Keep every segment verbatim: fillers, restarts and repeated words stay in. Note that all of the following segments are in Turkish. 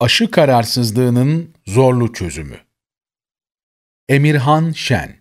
Aşı kararsızlığının zorlu çözümü. Emirhan Şen.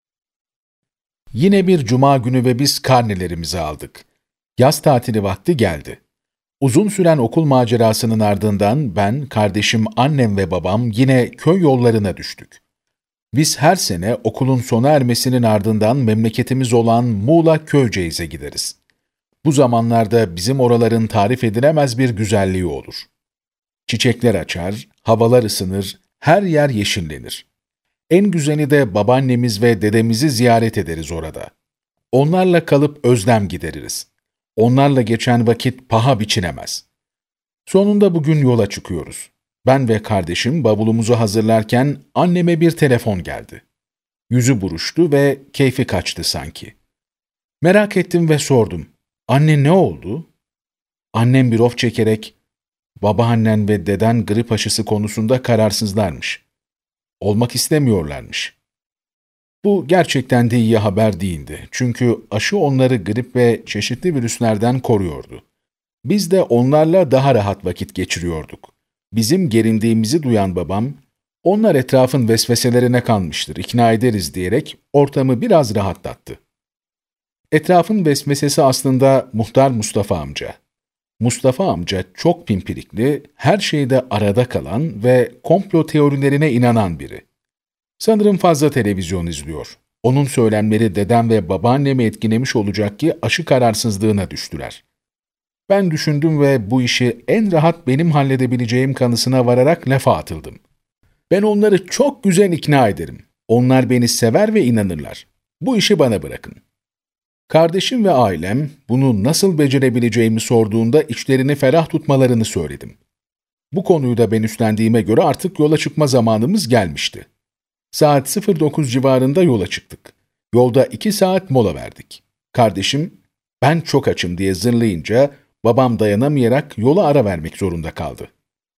Yine bir cuma günü ve biz karnelerimizi aldık. Yaz tatili vakti geldi. Uzun süren okul macerasının ardından ben, kardeşim, annem ve babam yine köy yollarına düştük. Biz her sene okulun sona ermesinin ardından memleketimiz olan Muğla Köyceğiz'e gideriz. Bu zamanlarda bizim oraların tarif edilemez bir güzelliği olur. Çiçekler açar, havalar ısınır, her yer yeşillenir. En güzeli de babaannemiz ve dedemizi ziyaret ederiz orada. Onlarla kalıp özlem gideririz. Onlarla geçen vakit paha biçilemez. Sonunda bugün yola çıkıyoruz. Ben ve kardeşim bavulumuzu hazırlarken anneme bir telefon geldi. Yüzü buruştu ve keyfi kaçtı sanki. Merak ettim ve sordum. Anne, ne oldu? Annem bir of çekerek, babaannen ve deden grip aşısı konusunda kararsızlarmış. Olmak istemiyorlarmış. Bu gerçekten de iyi haber değildi. Çünkü aşı onları grip ve çeşitli virüslerden koruyordu. Biz de onlarla daha rahat vakit geçiriyorduk. Bizim gerindiğimizi duyan babam, onlar etrafın vesveselerine kalmıştır, ikna ederiz diyerek ortamı biraz rahatlattı. Etrafın vesvesesi aslında Muhtar Mustafa amca. Mustafa amca çok pimpirikli, her şeyde arada kalan ve komplo teorilerine inanan biri. Sanırım fazla televizyon izliyor. Onun söylemleri dedem ve babaannemi etkilemiş olacak ki aşı kararsızlığına düştüler. Ben düşündüm ve bu işi en rahat benim halledebileceğim kanısına vararak lafa atıldım. Ben onları çok güzel ikna ederim. Onlar beni sever ve inanırlar. Bu işi bana bırakın. Kardeşim ve ailem bunu nasıl becerebileceğimi sorduğunda içlerini ferah tutmalarını söyledim. Bu konuyu da ben üstlendiğime göre artık yola çıkma zamanımız gelmişti. Saat sıfır dokuz civarında yola çıktık. Yolda iki saat mola verdik. Kardeşim, ben çok açım diye zırlayınca babam dayanamayarak yola ara vermek zorunda kaldı.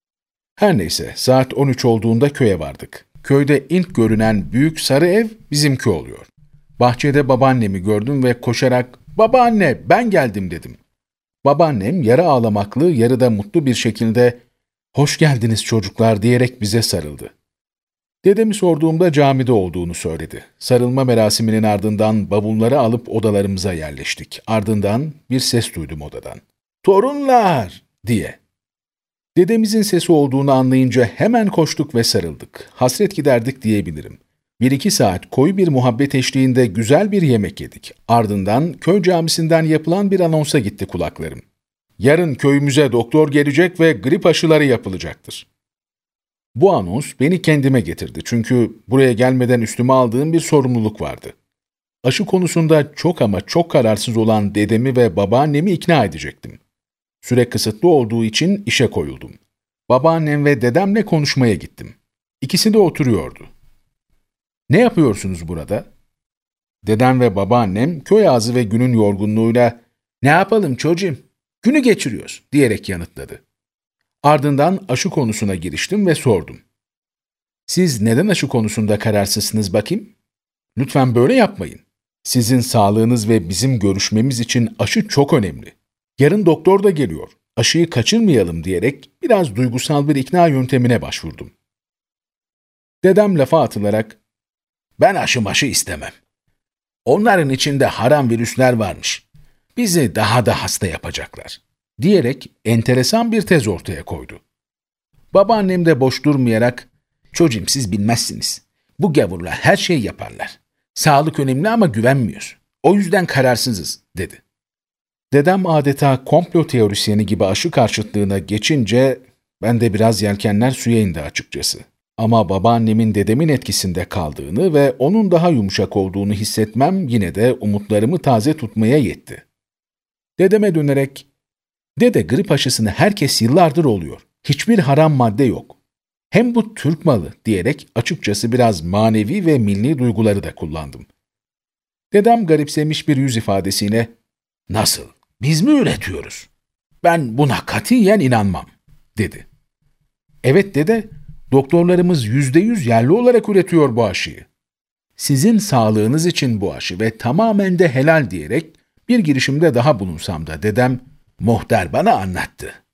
Her neyse, saat on üç olduğunda köye vardık. Köyde ilk görünen büyük sarı ev bizimki oluyor. Bahçede babaannemi gördüm ve koşarak "Babaanne, ben geldim" dedim. Babaannem yarı ağlamaklı, yarı da mutlu bir şekilde "Hoş geldiniz çocuklar" diyerek bize sarıldı. Dedemi sorduğumda camide olduğunu söyledi. Sarılma merasiminin ardından bavulları alıp odalarımıza yerleştik. Ardından bir ses duydum odadan. "Torunlar!" diye. Dedemizin sesi olduğunu anlayınca hemen koştuk ve sarıldık. Hasret giderdik diyebilirim. Bir iki saat koyu bir muhabbet eşliğinde güzel bir yemek yedik. Ardından köy camisinden yapılan bir anonsa gitti kulaklarım. "Yarın köyümüze doktor gelecek ve grip aşıları yapılacaktır." Bu anons beni kendime getirdi çünkü buraya gelmeden üstüme aldığım bir sorumluluk vardı. Aşı konusunda çok ama çok kararsız olan dedemi ve babaannemi ikna edecektim. Süre kısıtlı olduğu için işe koyuldum. Babaannem ve dedemle konuşmaya gittim. İkisi de oturuyordu. "Ne yapıyorsunuz burada?" Dedem ve babaannem köy ağzı ve günün yorgunluğuyla "Ne yapalım çocuğum, günü geçiriyoruz" diyerek yanıtladı. Ardından aşı konusuna giriştim ve sordum. "Siz neden aşı konusunda kararsızsınız bakayım? Lütfen böyle yapmayın. Sizin sağlığınız ve bizim görüşmemiz için aşı çok önemli. Yarın doktor da geliyor. Aşıyı kaçırmayalım" diyerek biraz duygusal bir ikna yöntemine başvurdum. Dedem lafa atılarak "Ben aşı maşı istemem. Onların içinde haram virüsler varmış. Bizi daha da hasta yapacaklar" diyerek enteresan bir tez ortaya koydu. Babaannem de boş durmayarak "Çocuğum, siz bilmezsiniz. Bu gavurlar her şeyi yaparlar. Sağlık önemli ama güvenmiyoruz. O yüzden kararsızız" dedi. Dedem adeta komplo teorisyeni gibi aşı karşıtlığına geçince ben de biraz yelkenler suya indi açıkçası. Ama babaannemin dedemin etkisinde kaldığını ve onun daha yumuşak olduğunu hissetmem yine de umutlarımı taze tutmaya yetti. Dedeme dönerek "Dede, grip aşısını herkes yıllardır oluyor. Hiçbir haram madde yok. Hem bu Türk malı" diyerek açıkçası biraz manevi ve milli duyguları da kullandım. Dedem garipsemiş bir yüz ifadesiyle "Nasıl? Biz mi üretiyoruz? Ben buna katiyen inanmam" dedi. "Evet dede, doktorlarımız yüzde yüz yerli olarak üretiyor bu aşıyı. Sizin sağlığınız için bu aşı ve tamamen de helal" diyerek bir girişimde daha bulunsam da dedem "Muhtar bana anlattı.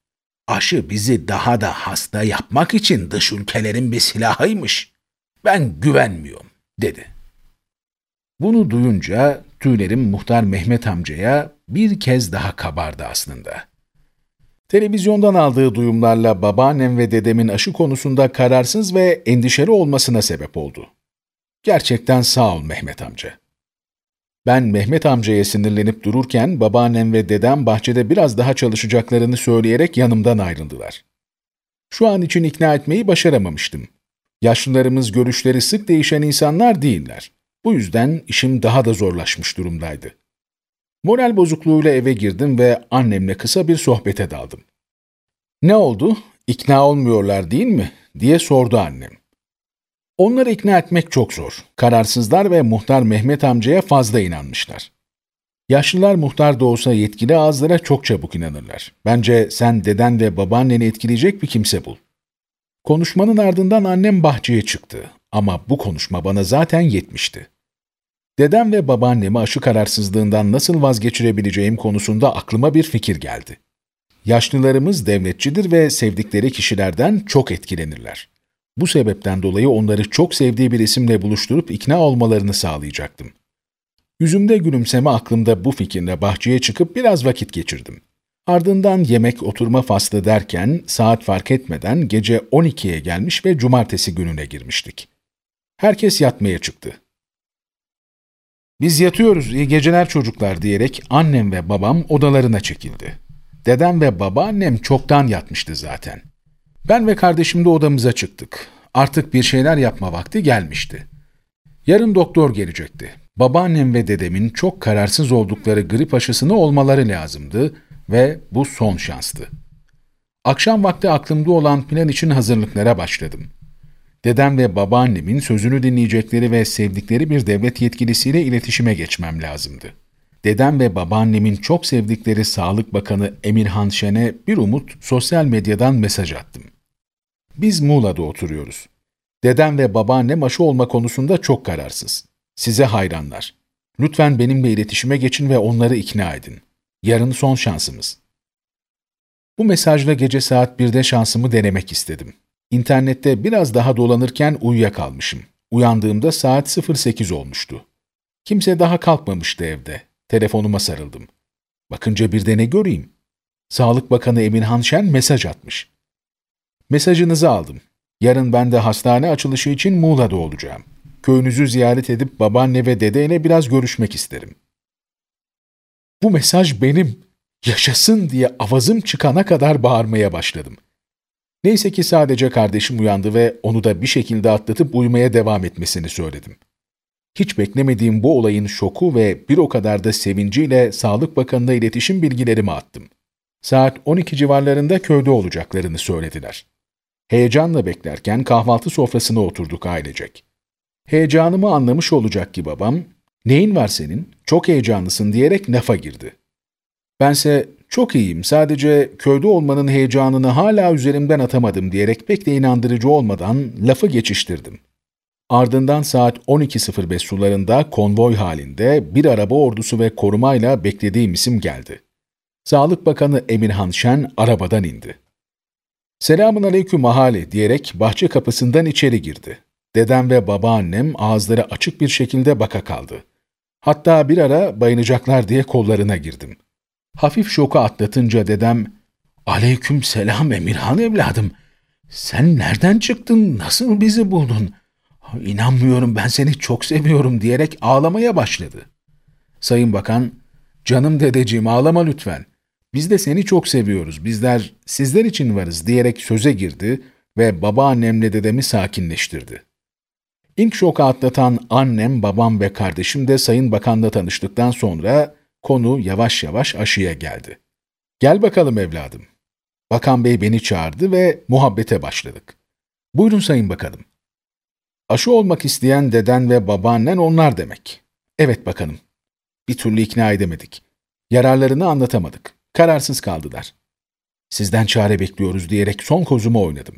Aşı bizi daha da hasta yapmak için dış ülkelerin bir silahıymış. Ben güvenmiyorum, dedi. Bunu duyunca tüylerim Muhtar Mehmet amcaya bir kez daha kabardı aslında. Televizyondan aldığı duyumlarla babaannem ve dedemin aşı konusunda kararsız ve endişeli olmasına sebep oldu. Gerçekten sağ ol Mehmet amca. Ben Mehmet amcaya sinirlenip dururken babaannem ve dedem bahçede biraz daha çalışacaklarını söyleyerek yanımdan ayrıldılar. Şu an için ikna etmeyi başaramamıştım. Yaşlılarımız görüşleri sık değişen insanlar değiller. Bu yüzden işim daha da zorlaşmış durumdaydı. Moral bozukluğuyla eve girdim ve annemle kısa bir sohbete daldım. "Ne oldu? İkna olmuyorlar değil mi?" diye sordu annem. Onları ikna etmek çok zor. Kararsızlar ve Muhtar Mehmet amcaya fazla inanmışlar. Yaşlılar muhtar da olsa yetkili ağızlara çok çabuk inanırlar. Bence sen deden ve babaanneni etkileyecek bir kimse bul. Konuşmanın ardından annem bahçeye çıktı. Ama bu konuşma bana zaten yetmişti. Dedem ve babaannemi aşı kararsızlığından nasıl vazgeçirebileceğim konusunda aklıma bir fikir geldi. Yaşlılarımız devletçidir ve sevdikleri kişilerden çok etkilenirler. Bu sebepten dolayı onları çok sevdiği bir isimle buluşturup ikna olmalarını sağlayacaktım. Yüzümde gülümseme aklımda bu fikirle bahçeye çıkıp biraz vakit geçirdim. Ardından yemek oturma faslı derken saat fark etmeden gece on ikiye gelmiş ve cumartesi gününe girmiştik. Herkes yatmaya çıktı. "Biz yatıyoruz, iyi geceler çocuklar," diyerek annem ve babam odalarına çekildi. Dedem ve babaannem çoktan yatmıştı zaten. Ben ve kardeşim de odamıza çıktık. Artık bir şeyler yapma vakti gelmişti. Yarın doktor gelecekti. Babaannem ve dedemin çok kararsız oldukları grip aşısını olmaları lazımdı ve bu son şanstı. Akşam vakti aklımda olan plan için hazırlıklara başladım. Dedem ve babaannemin sözünü dinleyecekleri ve sevdikleri bir devlet yetkilisiyle iletişime geçmem lazımdı. Dedem ve babaannemin çok sevdikleri Sağlık Bakanı Emirhan Şen'e bir umut sosyal medyadan mesaj attım. Biz Muğla'da oturuyoruz. Dedem ve babaannem aşı olma konusunda çok kararsız. Size hayranlar. Lütfen benimle iletişime geçin ve onları ikna edin. Yarın son şansımız. Bu mesajla gece saat birde şansımı denemek istedim. İnternette biraz daha dolanırken uyuyakalmışım. Uyandığımda saat sıfır sekiz olmuştu. Kimse daha kalkmamıştı evde. Telefonuma sarıldım. Bakınca bir de ne göreyim? Sağlık Bakanı Emirhan Şen mesaj atmış. "Mesajınızı aldım. Yarın ben de hastane açılışı için Muğla'da olacağım. Köyünüzü ziyaret edip babaanne ve dedeyle biraz görüşmek isterim." Bu mesaj benim. Yaşasın diye avazım çıkana kadar bağırmaya başladım. Neyse ki sadece kardeşim uyandı ve onu da bir şekilde atlatıp uyumaya devam etmesini söyledim. Hiç beklemediğim bu olayın şoku ve bir o kadar da sevinciyle Sağlık Bakanı'na iletişim bilgilerimi attım. Saat on iki civarlarında köyde olacaklarını söylediler. Heyecanla beklerken kahvaltı sofrasına oturduk ailecek. Heyecanımı anlamış olacak ki babam, "Neyin var senin? Çok heyecanlısın," diyerek lafa girdi. Bense "Çok iyiyim, sadece köyde olmanın heyecanını hala üzerimden atamadım," diyerek pek de inandırıcı olmadan lafı geçiştirdim. Ardından saat on iki sıfır beş sularında konvoy halinde bir araba ordusu ve korumayla beklediğim isim geldi. Sağlık Bakanı Emirhan Şen arabadan indi. "Selamun aleyküm ahali," diyerek bahçe kapısından içeri girdi. Dedem ve babaannem ağızları açık bir şekilde baka kaldı. Hatta bir ara bayılacaklar diye kollarına girdim. Hafif şoku atlatınca dedem, "Aleyküm selam Emirhan evladım. Sen nereden çıktın, nasıl bizi buldun? İnanmıyorum, ben seni çok seviyorum," diyerek ağlamaya başladı. Sayın Bakan, "Canım dedeciğim, ağlama lütfen. Biz de seni çok seviyoruz, bizler sizler için varız," diyerek söze girdi ve babaannemle dedemi sakinleştirdi. İlk şoku atlatan annem, babam ve kardeşim de Sayın Bakan'la tanıştıktan sonra konu yavaş yavaş aşıya geldi. "Gel bakalım evladım." Bakan Bey beni çağırdı ve muhabbete başladık. "Buyurun Sayın Bakanım." "Aşı olmak isteyen deden ve babaannen onlar demek." "Evet bakanım. Bir türlü ikna edemedik. Yararlarını anlatamadık. Kararsız kaldılar. Sizden çare bekliyoruz," diyerek son kozumu oynadım.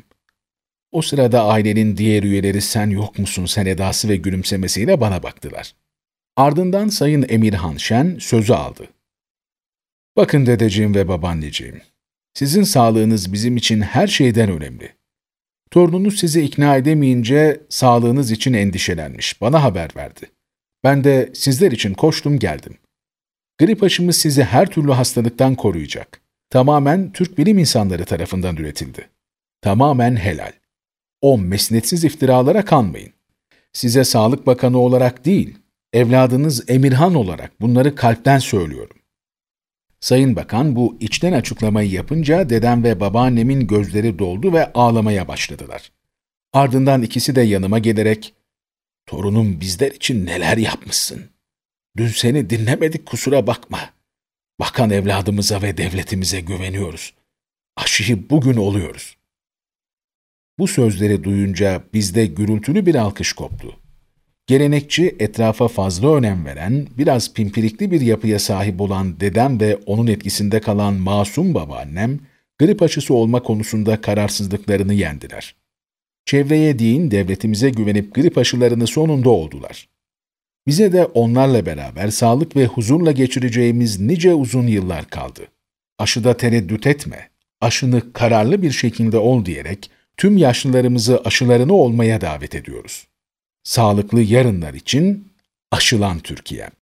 O sırada ailenin diğer üyeleri "Sen yok musun sen" edası ve gülümsemesiyle bana baktılar. Ardından Sayın Emirhan Şen sözü aldı. "Bakın dedeciğim ve babaanneciğim, Sizin sağlığınız bizim için her şeyden önemli. Torununuz sizi ikna edemeyince sağlığınız için endişelenmiş, bana haber verdi. Ben de sizler için koştum geldim. Grip aşımız sizi her türlü hastalıktan koruyacak. Tamamen Türk bilim insanları tarafından üretildi. Tamamen helal. O mesnetsiz iftiralara kanmayın. Size Sağlık Bakanı olarak değil, evladınız Emirhan olarak bunları kalpten söylüyorum. Sayın Bakan bu içten açıklamayı yapınca dedem ve babaannemin gözleri doldu ve ağlamaya başladılar. Ardından ikisi de yanıma gelerek, "Torunum bizler için neler yapmışsın? Dün seni dinlemedik, kusura bakma. Bakan evladımıza ve devletimize güveniyoruz. Aşıyı bugün oluyoruz." Bu sözleri duyunca bizde gürültülü bir alkış koptu. Gelenekçi, etrafa fazla önem veren, biraz pimpirikli bir yapıya sahip olan dedem ve onun etkisinde kalan masum babaannem, grip aşısı olma konusunda kararsızlıklarını yendiler. Çevreye değil, devletimize güvenip grip aşılarını sonunda oldular. Bize de onlarla beraber sağlık ve huzurla geçireceğimiz nice uzun yıllar kaldı. Aşıda tereddüt etme, aşını kararlı bir şekilde ol diyerek tüm yaşlılarımızı aşılarını olmaya davet ediyoruz. Sağlıklı yarınlar için aşılan Türkiye.